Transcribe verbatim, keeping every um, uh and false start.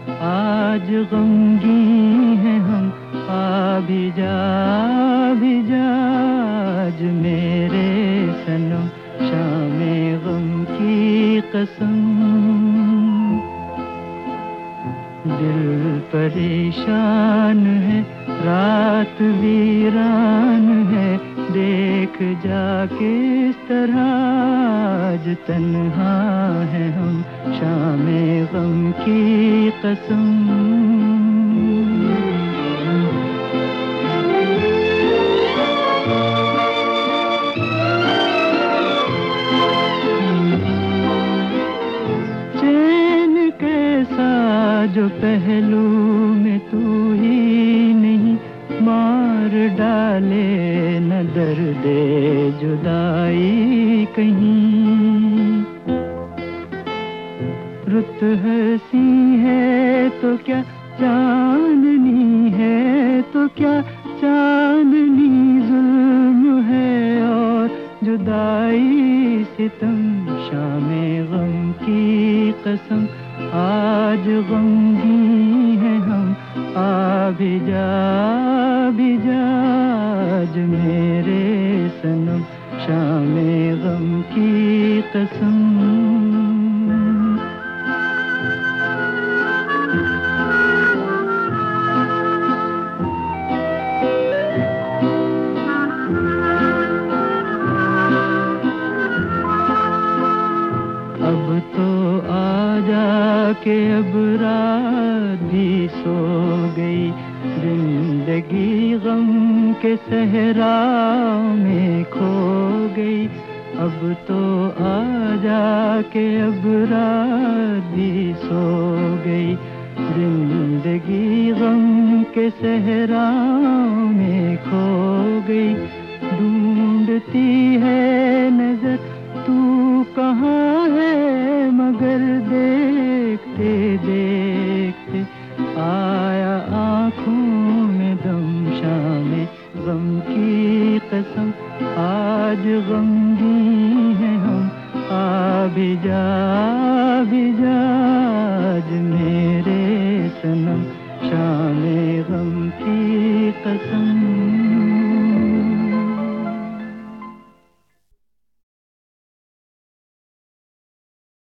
आज गमगी हैं हम, आ भी जा भी जा आज मेरे सनम, शामे गम की कसम। दिल परेशान है, रात वीरान है, देख जा किस तरह आज तन्हा है हम, शामे गम की कसम। चैन कैसा जो पहलू में तू ही नहीं, मार डाले न दर्दे जुदाई कहीं। रुत हसी है तो क्या चांदनी है तो क्या, चांदनी जुल्म है और जुदाई सितम, शामे गम की कसम। आज गमगी हैं हम, आ भी जा भी जा आज मेरे सनम, शामे गम की कसम। अब तो आ जा के अब रात भी सो गई, जिंदगी गम के सहरा में खो गई। अब तो आ जा के अब रात भी सो गई, जिंदगी गम के सहरा में खो गई। ढूंढती है नजर तू कहाँ है, मगर देखते देखते आया आँखों में दम, शामे गम की कसम। आज गमगी हैं हम, आ भी जा